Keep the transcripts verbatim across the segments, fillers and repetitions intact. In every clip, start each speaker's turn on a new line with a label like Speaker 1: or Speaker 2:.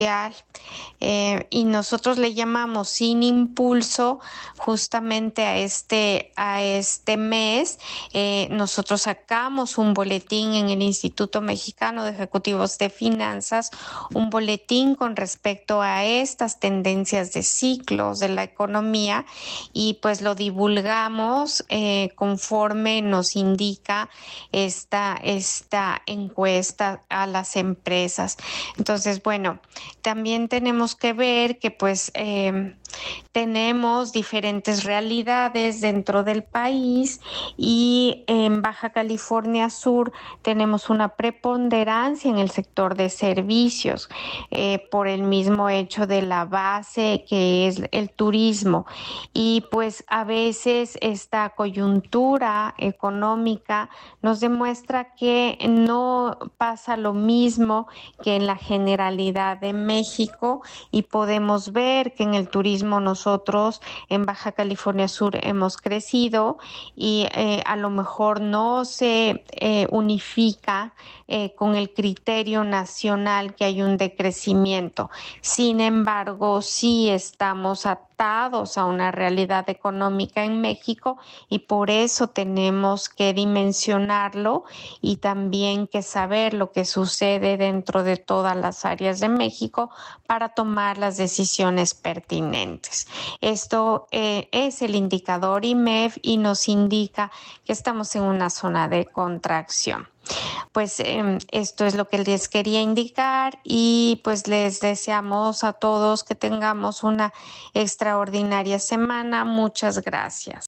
Speaker 1: Eh, y nosotros le llamamos Sin Impulso justamente a este, a este mes. Eh, nosotros sacamos un boletín en el Instituto Mexicano de Ejecutivos de Finanzas, un boletín con respecto a estas tendencias de ciclos de la economía, y pues lo divulgamos eh, conforme nos indica esta, esta encuesta a las empresas. Entonces, bueno, también tenemos que ver que pues eh, tenemos diferentes realidades dentro del país, y en Baja California Sur tenemos una preponderancia en el sector de servicios eh, por el mismo hecho de la base que es el turismo, y pues a veces esta coyuntura económica nos demuestra que no pasa lo mismo que en la generalidad de México, y podemos ver que en el turismo nosotros en Baja California Sur hemos crecido, y eh, a lo mejor no se eh, unifica eh, con el criterio nacional que hay un decrecimiento. Sin embargo, sí estamos atados a una realidad económica en México, y por eso tenemos que dimensionarlo y también que saber lo que sucede dentro de todas las áreas de México para tomar las decisiones pertinentes. Esto eh, es el indicador I M E F y nos indica que estamos en una zona de contracción. Pues eh, esto es lo que les quería indicar, y pues les deseamos a todos que tengamos una extraordinaria semana. Muchas gracias.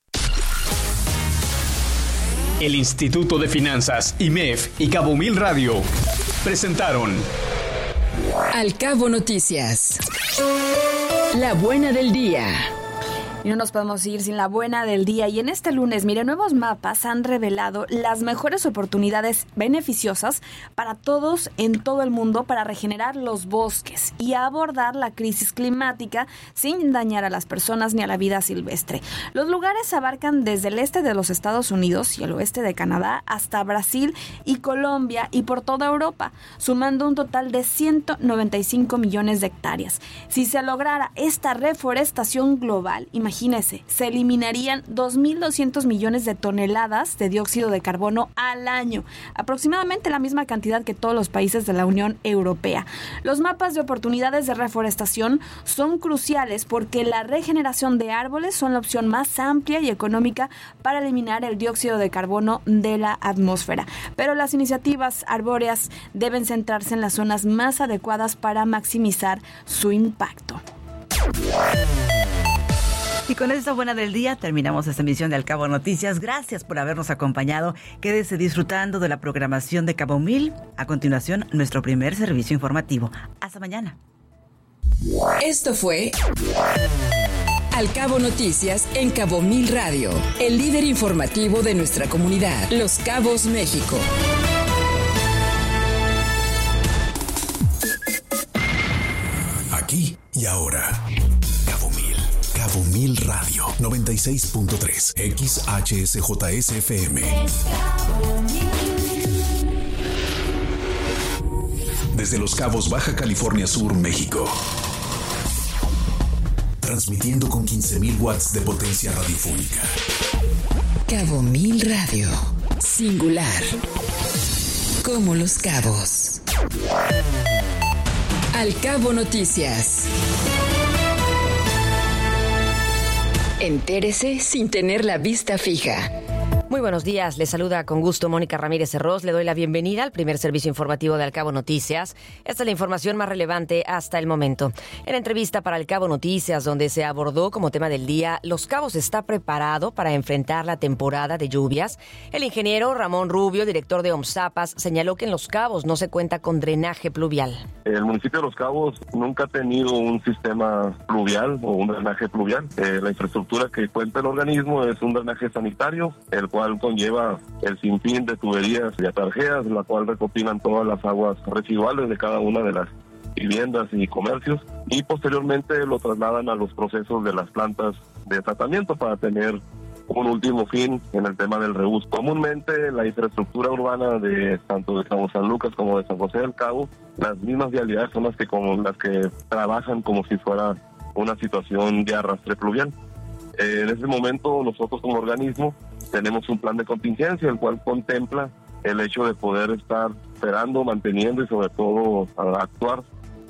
Speaker 2: El Instituto de Finanzas, I M E F y Cabo Mil Radio presentaron
Speaker 3: Al Cabo Noticias. La buena del día.
Speaker 4: Y no nos podemos ir sin la buena del día. Y en este lunes, mire, nuevos mapas han revelado las mejores oportunidades beneficiosas para todos en todo el mundo para regenerar los bosques y abordar la crisis climática sin dañar a las personas ni a la vida silvestre. Los lugares abarcan desde el este de los Estados Unidos y el oeste de Canadá hasta Brasil y Colombia y por toda Europa, sumando un total de ciento noventa y cinco millones de hectáreas. Si se lograra esta reforestación global, imagínese, se eliminarían dos mil doscientos millones de toneladas de dióxido de carbono al año, aproximadamente la misma cantidad que todos los países de la Unión Europea. Los mapas de oportunidades de reforestación son cruciales porque la regeneración de árboles son la opción más amplia y económica para eliminar el dióxido de carbono de la atmósfera. Pero las iniciativas arbóreas deben centrarse en las zonas más adecuadas para maximizar su impacto.
Speaker 5: Y con esta buena del día terminamos esta emisión de Al Cabo Noticias. Gracias por habernos acompañado. Quédese disfrutando de la programación de Cabo Mil. A continuación, nuestro primer servicio informativo. Hasta mañana.
Speaker 3: Esto fue Al Cabo Noticias en Cabo Mil Radio, el líder informativo de nuestra comunidad, Los Cabos, México.
Speaker 6: Aquí y ahora. Cabo Mil Radio noventa y seis punto tres X H S J S F M. Desde Los Cabos, Baja California Sur, México. Transmitiendo con quince mil watts de potencia radiofónica.
Speaker 3: Cabo Mil Radio. Singular. Como Los Cabos. Al Cabo Noticias. Entérese sin tener la vista fija.
Speaker 7: Muy buenos días, les saluda con gusto Mónica Ramírez Herros. Le doy la bienvenida al primer servicio informativo de Al Cabo Noticias. Esta es la información más relevante hasta el momento. En entrevista para Al Cabo Noticias, donde se abordó como tema del día, Los Cabos está preparado para enfrentar la temporada de lluvias. El ingeniero Ramón Rubio, director de OMSAPAS, señaló que en Los Cabos no se cuenta con drenaje pluvial.
Speaker 8: El municipio de Los Cabos nunca ha tenido un sistema pluvial o un drenaje pluvial. Eh, la infraestructura que cuenta el organismo es un drenaje sanitario, el cual cual conlleva el sinfín de tuberías y atarjeas, la cual recopilan todas las aguas residuales de cada una de las viviendas y comercios, y posteriormente lo trasladan a los procesos de las plantas de tratamiento para tener un último fin en el tema del reuso. Comúnmente la infraestructura urbana de tanto de Cabo San Lucas como de San José del Cabo, las mismas vialidades son las que como las que trabajan como si fuera una situación de arrastre pluvial. Eh, en ese momento nosotros como organismo tenemos un plan de contingencia, el cual contempla el hecho de poder estar esperando, manteniendo y sobre todo actuar.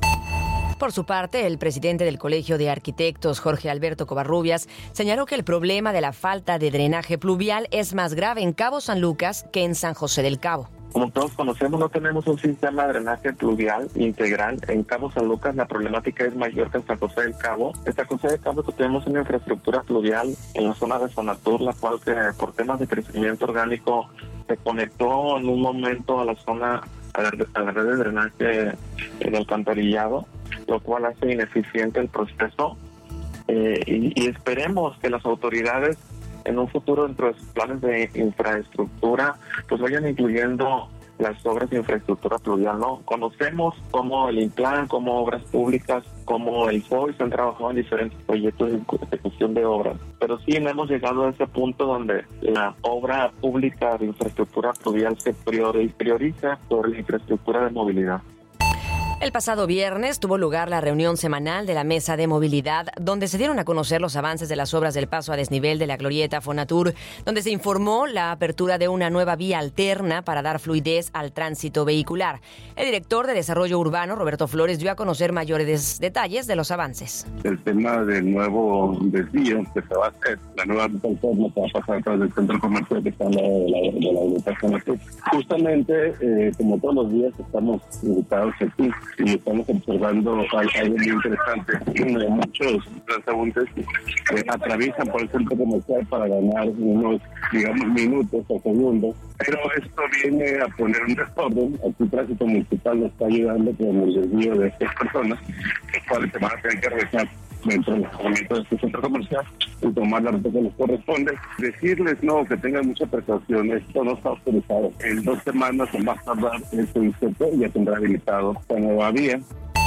Speaker 7: Por su parte, el presidente del Colegio de Arquitectos, Jorge Alberto Covarrubias, señaló que el problema de la falta de drenaje pluvial es más grave en Cabo San Lucas que en San José del Cabo.
Speaker 9: Como todos conocemos, no tenemos un sistema de drenaje pluvial integral. En Cabo San Lucas la problemática es mayor que en San José del Cabo. En San José del Cabo tenemos una infraestructura pluvial en la zona de Fonatur, la cual que por temas de crecimiento orgánico se conectó en un momento a la zona, a la, a la red de drenaje del alcantarillado, lo cual hace ineficiente el proceso. Eh, y, y esperemos que las autoridades en un futuro dentro de sus planes de infraestructura pues vayan incluyendo las obras de infraestructura pluvial, ¿no? Conocemos cómo el INPLAN, como Obras Públicas, como el F O I se han trabajado en diferentes proyectos de ejecución de obras, pero sí no hemos llegado a ese punto donde la obra pública de infraestructura pluvial se prioriza sobre la infraestructura de movilidad.
Speaker 7: El pasado viernes tuvo lugar la reunión semanal de la Mesa de Movilidad, donde se dieron a conocer los avances de las obras del paso a desnivel de la glorieta Fonatur, donde se informó la apertura de una nueva vía alterna para dar fluidez al tránsito vehicular. El director de Desarrollo Urbano, Roberto Flores, dio a conocer mayores detalles de los avances.
Speaker 8: El tema del nuevo desvío que se va a hacer, la nueva ruta alterna que va a pasar a través del centro comercial que está en la de la, de la glorieta Fonatur. Justamente, eh, como todos los días, estamos invitados aquí y estamos observando algo muy interesante. Muchos transeúntes eh, atraviesan por el centro comercial para ganar unos, digamos, minutos o segundos, pero esto viene a poner un desorden. Aquí el tránsito municipal nos está ayudando con el desvío de estas personas, los cuales se van a tener que regresar dentro del estacionamiento de este centro comercial y tomar la ruta que les corresponde. Decirles no, que tengan mucha precaución, esto no está autorizado. En dos semanas o más tardar este distrito ya tendrá habilitado esta nueva vía.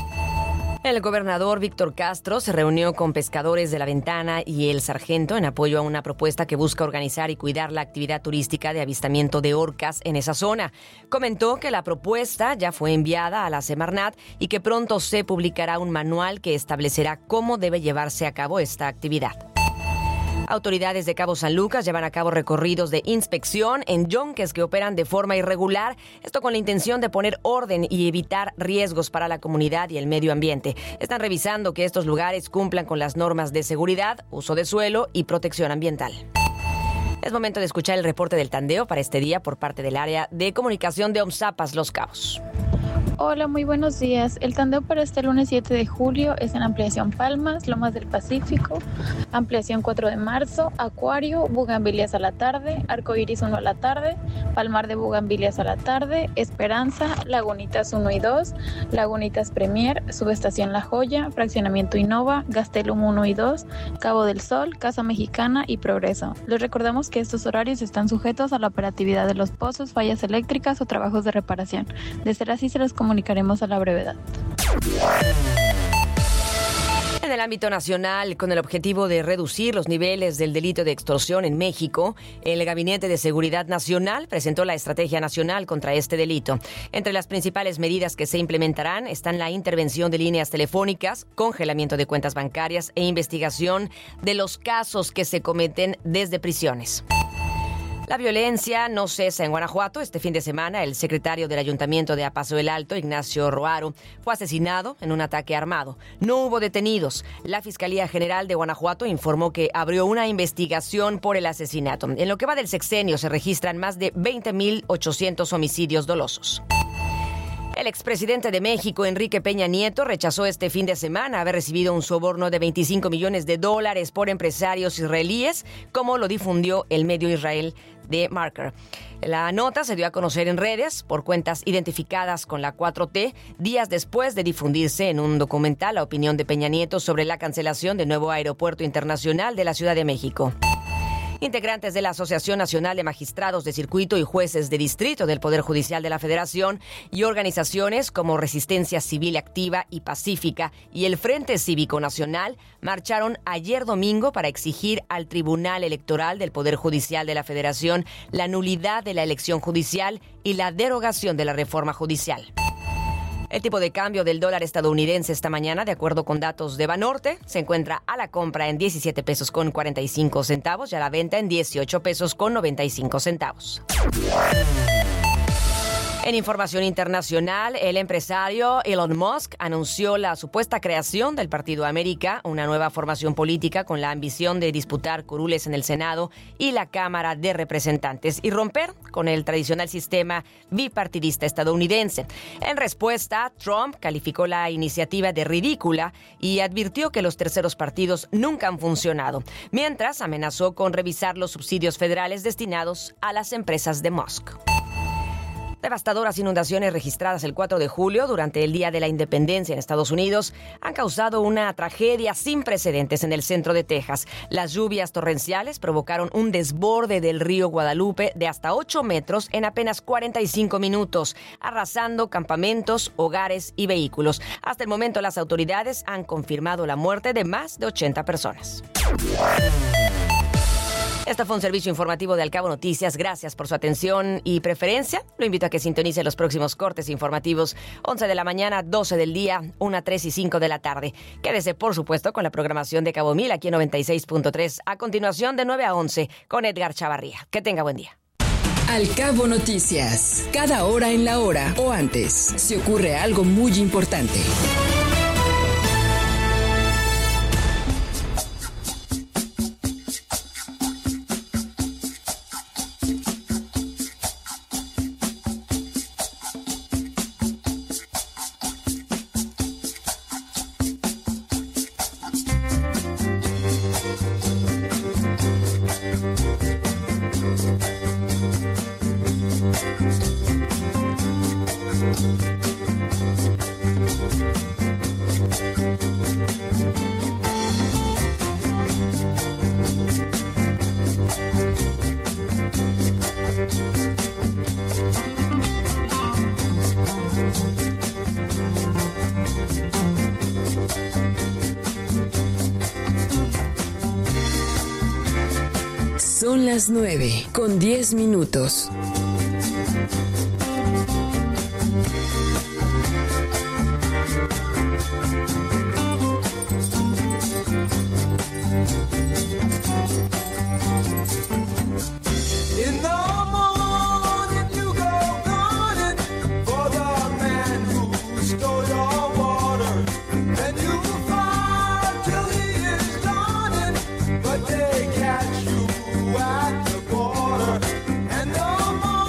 Speaker 7: El gobernador Víctor Castro se reunió con pescadores de La Ventana y El Sargento en apoyo a una propuesta que busca organizar y cuidar la actividad turística de avistamiento de orcas en esa zona. Comentó que la propuesta ya fue enviada a la Semarnat y que pronto se publicará un manual que establecerá cómo debe llevarse a cabo esta actividad. Autoridades de Cabo San Lucas llevan a cabo recorridos de inspección en yonques que operan de forma irregular, esto con la intención de poner orden y evitar riesgos para la comunidad y el medio ambiente. Están revisando que estos lugares cumplan con las normas de seguridad, uso de suelo y protección ambiental. Es momento de escuchar el reporte del tandeo para este día por parte del área de comunicación de OMSAPAS Los Cabos.
Speaker 10: Hola, muy buenos días. El tandeo para este lunes siete de julio es en Ampliación Palmas, Lomas del Pacífico, Ampliación cuatro de marzo, Acuario, Bugambilias a la tarde, Arcoiris uno a la tarde, Palmar de Bugambilias a la tarde, Esperanza, Lagunitas uno y dos, Lagunitas Premier, Subestación La Joya, Fraccionamiento Innova, Gastelum uno y dos, Cabo del Sol, Casa Mexicana y Progreso. Les recordamos que estos horarios están sujetos a la operatividad de los pozos, fallas eléctricas o trabajos de reparación. De ser así, se los comunicaremos a la brevedad.
Speaker 7: En el ámbito nacional, con el objetivo de reducir los niveles del delito de extorsión en México, el Gabinete de Seguridad Nacional presentó la Estrategia Nacional contra este delito. Entre las principales medidas que se implementarán están la intervención de líneas telefónicas, congelamiento de cuentas bancarias e investigación de los casos que se cometen desde prisiones. La violencia no cesa en Guanajuato. Este fin de semana, el secretario del Ayuntamiento de Apaso el Alto, Ignacio Roaro, fue asesinado en un ataque armado. No hubo detenidos. La Fiscalía General de Guanajuato informó que abrió una investigación por el asesinato. En lo que va del sexenio, se registran más de veinte mil ochocientos homicidios dolosos. El expresidente de México, Enrique Peña Nieto, rechazó este fin de semana haber recibido un soborno de veinticinco millones de dólares por empresarios israelíes, como lo difundió el medio Israel de Marker. La nota se dio a conocer en redes por cuentas identificadas con la cuatro T, días después de difundirse en un documental la opinión de Peña Nieto sobre la cancelación del nuevo aeropuerto internacional de la Ciudad de México. Integrantes de la Asociación Nacional de Magistrados de Circuito y Jueces de Distrito del Poder Judicial de la Federación y organizaciones como Resistencia Civil Activa y Pacífica y el Frente Cívico Nacional marcharon ayer domingo para exigir al Tribunal Electoral del Poder Judicial de la Federación la nulidad de la elección judicial y la derogación de la reforma judicial. El tipo de cambio del dólar estadounidense esta mañana, de acuerdo con datos de Banorte, se encuentra a la compra en diecisiete pesos con cuarenta y cinco centavos y a la venta en dieciocho pesos con noventa y cinco centavos. En información internacional, el empresario Elon Musk anunció la supuesta creación del Partido América, una nueva formación política con la ambición de disputar curules en el Senado y la Cámara de Representantes y romper con el tradicional sistema bipartidista estadounidense. En respuesta, Trump calificó la iniciativa de ridícula y advirtió que los terceros partidos nunca han funcionado, mientras amenazó con revisar los subsidios federales destinados a las empresas de Musk. Devastadoras inundaciones registradas el cuatro de julio durante el Día de la Independencia en Estados Unidos han causado una tragedia sin precedentes en el centro de Texas. Las lluvias torrenciales provocaron un desborde del río Guadalupe de hasta ocho metros en apenas cuarenta y cinco minutos, arrasando campamentos, hogares y vehículos. Hasta el momento, las autoridades han confirmado la muerte de más de ochenta personas. Este fue un servicio informativo de Al Cabo Noticias. Gracias por su atención y preferencia. Lo invito a que sintonice los próximos cortes informativos. once de la mañana, doce del día, una, tres y cinco de la tarde. Quédese, por supuesto, con la programación de Cabo Mil aquí en noventa y seis punto tres. A continuación, de nueve a once, con Edgar Chavarría. Que tenga buen día.
Speaker 3: Al Cabo Noticias. Cada hora en la hora o antes, se ocurre algo muy importante. Son las nueve con diez minutos.
Speaker 11: But they catch you at the border, and no more.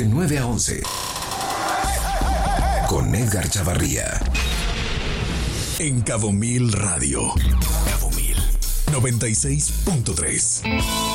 Speaker 6: de nueve a once. Con Edgar Chavarría. En Cabo Mil Radio. Cabo Mil. noventa y seis punto tres.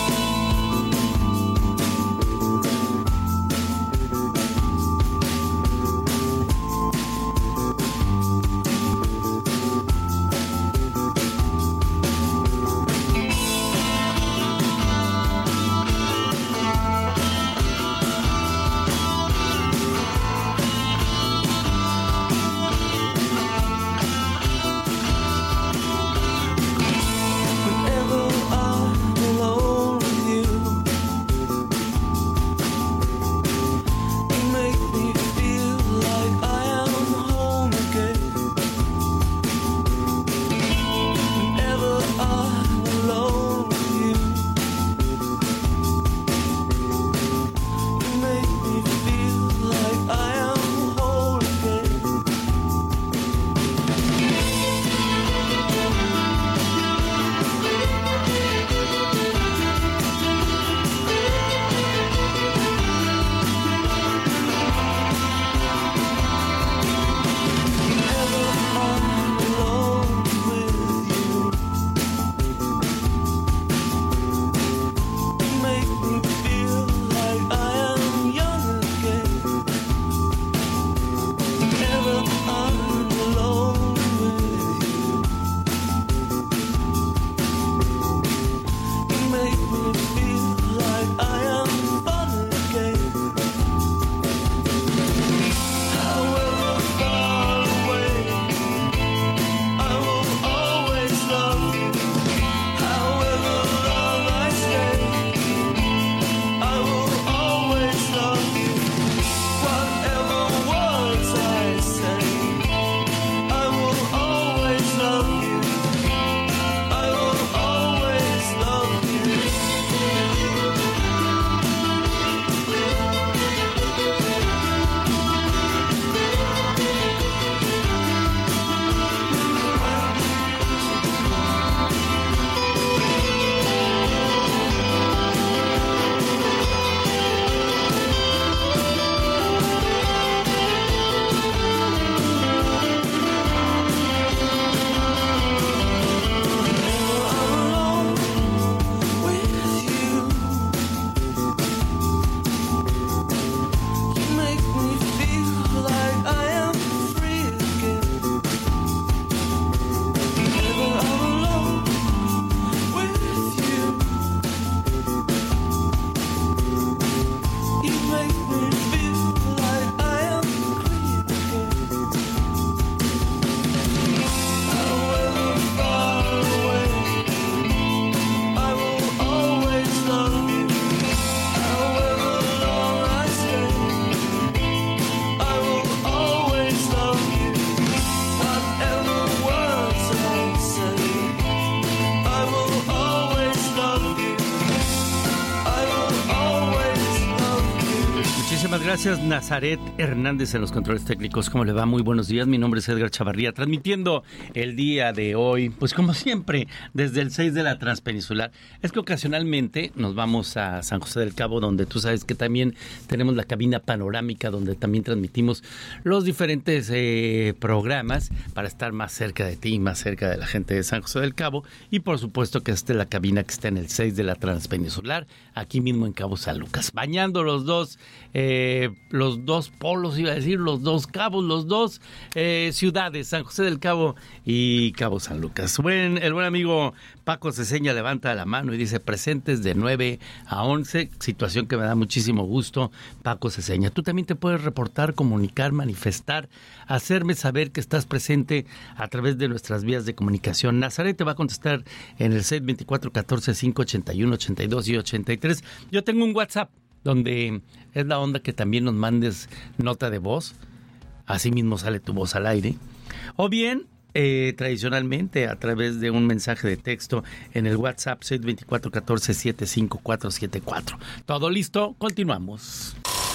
Speaker 11: Gracias, Nazaret Hernández en los controles técnicos. ¿Cómo le va? Muy buenos días. Mi nombre es Edgar Chavarría, transmitiendo el día de hoy, pues como siempre, desde el seis de la Transpeninsular. Es que ocasionalmente nos vamos a San José del Cabo, donde tú sabes que también tenemos la cabina panorámica, donde también transmitimos los diferentes eh, programas para estar más cerca de ti, más cerca de la gente de San José del Cabo. Y por supuesto que esta es la cabina que está en el seis de la Transpeninsular, aquí mismo en Cabo San Lucas, bañando los dos eh, los dos polos, iba a decir, los dos cabos, los dos eh, ciudades, San José del Cabo y Cabo San Lucas. Buen, el buen amigo Paco Ceseña levanta la mano y dice presentes de nueve a once, situación que me da muchísimo gusto, Paco Ceseña. Tú también te puedes reportar, comunicar, manifestar, hacerme saber que estás presente a través de nuestras vías de comunicación. Nazaret te va a contestar en el seis veinticuatro catorce cinco ochenta y uno ochenta y dos y ochenta y tres. Yo tengo un WhatsApp donde es la onda que también nos mandes nota de voz, así mismo sale tu voz al aire, o bien eh, tradicionalmente a través de un mensaje de texto en el WhatsApp seis veinticuatro catorce setenta y cinco cuatrocientos setenta y cuatro. ¿Todo listo? Continuamos.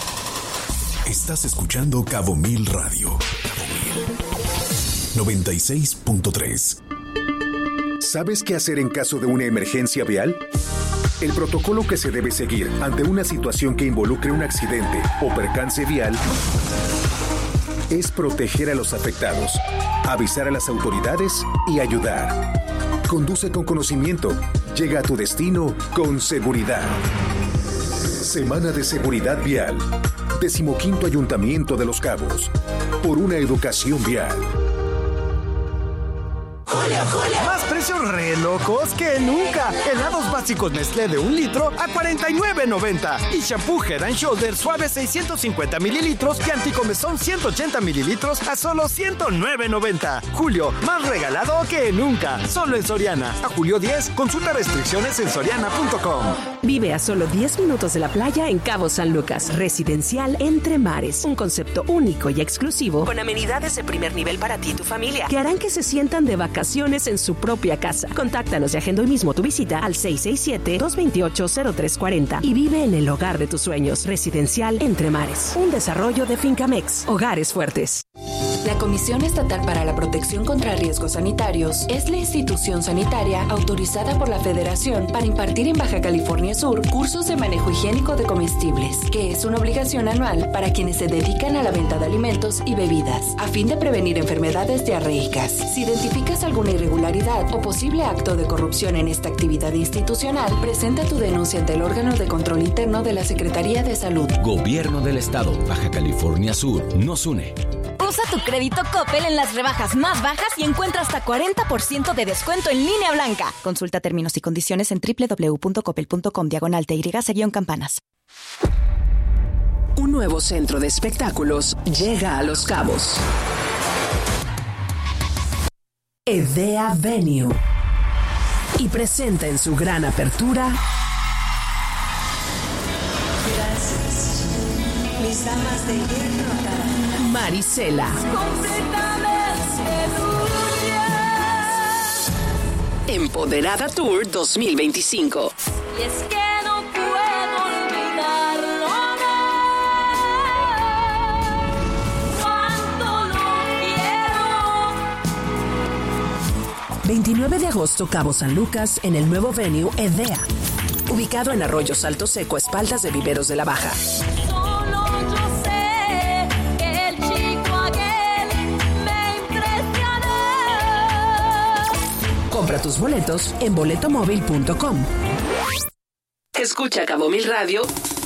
Speaker 6: Estás escuchando Cabo Mil Radio. Cabo Mil noventa y seis punto tres.
Speaker 12: ¿Sabes qué hacer en caso de una emergencia vial?
Speaker 6: El protocolo que se debe seguir ante una situación que involucre un accidente o percance vial es proteger a los afectados, avisar a las autoridades y ayudar. Conduce con conocimiento. Llega a tu destino con seguridad. Semana de Seguridad Vial. Decimoquinto Ayuntamiento de Los Cabos. Por una educación vial.
Speaker 12: Julio, Julio. Más precios re locos que nunca. Helados básicos Nestlé de un litro a cuarenta y nueve noventa. Y shampoo Head and Shoulders suave seiscientos cincuenta mililitros y anticomezón ciento ochenta mililitros a solo ciento nueve noventa. Julio, más regalado que nunca. Solo en Soriana. A julio diez, consulta restricciones en soriana punto com.
Speaker 13: Vive a solo diez minutos de la playa en Cabo San Lucas. Residencial Entre Mares. Un concepto único y exclusivo con amenidades de primer nivel para ti y tu familia que harán que se sientan de vacaciones en su propia casa. Contáctanos y agenda hoy mismo tu visita al seis seis siete, dos dos ocho, cero tres cuatro cero y vive en el hogar de tus sueños. Residencial Entre Mares. Un desarrollo de Fincamex. Hogares fuertes.
Speaker 3: La Comisión Estatal para la Protección contra Riesgos Sanitarios es la institución sanitaria autorizada por la Federación para impartir en Baja California Sur cursos de manejo higiénico de comestibles, que es una obligación anual para quienes se dedican a la venta de alimentos y bebidas, a fin de prevenir enfermedades diarreicas. Si identificas alguna irregularidad o posible acto de corrupción en esta actividad institucional, presenta tu denuncia ante el órgano de control interno de la Secretaría de Salud.
Speaker 14: Gobierno del Estado, Baja California Sur, nos une.
Speaker 15: Usa tu crédito Coppel en las rebajas más bajas y encuentra hasta cuarenta por ciento de descuento en línea blanca. Consulta términos y condiciones en doble u doble u doble u punto coppel punto com diagonal T Y guión campanas.
Speaker 13: Un nuevo centro de espectáculos llega a Los Cabos. Edea Venue. Y presenta en su gran apertura
Speaker 16: Gracias. Mis damas de hierro.
Speaker 13: Marisela. Empoderada Tour dos mil veinticinco.
Speaker 16: Y es que no puedo olvidarlo más. Cuánto lo quiero.
Speaker 13: veintinueve de agosto, Cabo San Lucas, en el nuevo venue Edea. Ubicado en Arroyo Salto Seco, a espaldas de Viveros de la Baja. Compra tus boletos en boleto móvil punto com. Escucha Cabo Mil Radio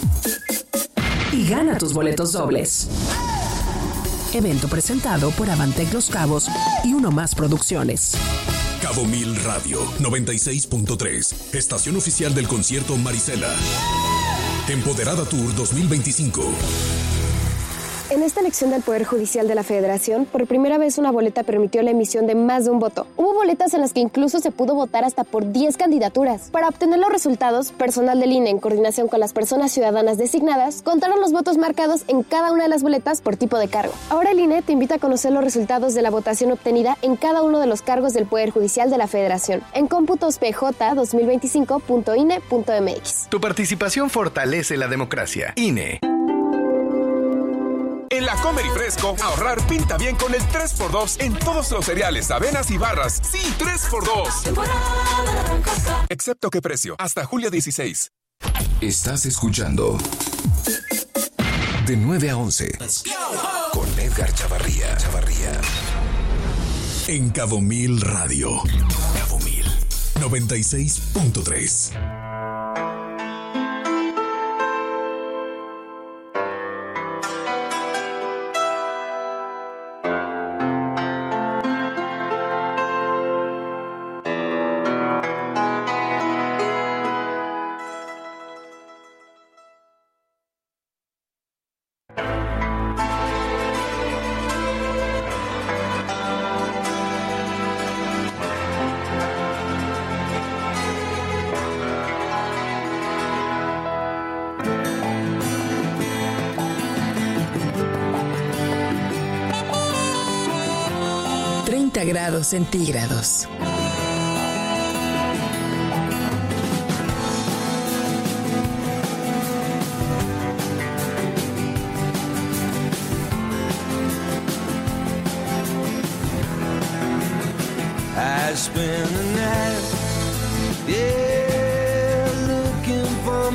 Speaker 13: y gana tus boletos dobles. Evento presentado por Avantec Los Cabos y Uno Más Producciones.
Speaker 6: Cabo Mil Radio noventa y seis punto tres. Estación oficial del concierto Marisela. Empoderada Tour dos mil veinticinco.
Speaker 17: En esta elección del Poder Judicial de la Federación, por primera vez una boleta permitió la emisión de más de un voto. Hubo boletas en las que incluso se pudo votar hasta por diez candidaturas. Para obtener los resultados, personal del I N E, en coordinación con las personas ciudadanas designadas, contaron los votos marcados en cada una de las boletas por tipo de cargo. Ahora el I N E te invita a conocer los resultados de la votación obtenida en cada uno de los cargos del Poder Judicial de la Federación, en cómputos p j dos mil veinticinco punto i n e punto m x.
Speaker 18: Tu participación fortalece la democracia. I N E.
Speaker 19: En la Comer y Fresco, ahorrar pinta bien con el tres por dos en todos los cereales, avenas y barras. Sí, tres por dos. Excepto qué precio, hasta julio dieciséis.
Speaker 6: Estás escuchando De nueve a once con Edgar Chavarría. Chavarría. En Cabo Mil Radio. Cabo Mil noventa y seis punto tres.
Speaker 13: treinta grados centígrados.
Speaker 20: I spent the night, yeah, looking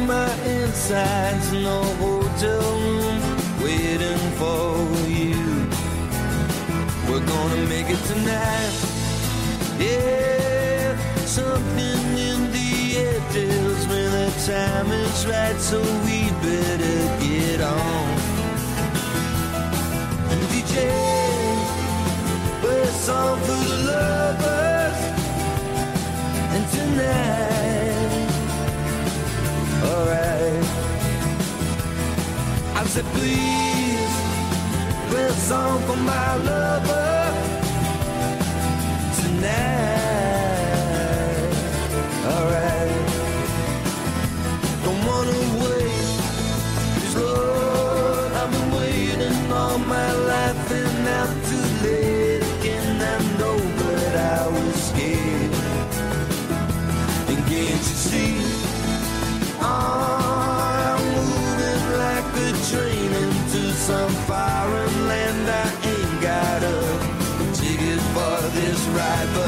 Speaker 20: my insides, no hotel room waiting for you. We're gonna make it tonight. Yeah, something in the air tells me that time is right, so we better get on. And D J, play a song for the lovers. And tonight, alright, I said please, play a song for my lover. Tonight, alright, don't wanna wait, 'cause Lord, I've been waiting all my life and now too late again, I know, but I was scared. And can't you see, oh, I'm moving like a train into some foreign land. I ain't got a ticket for this ride, but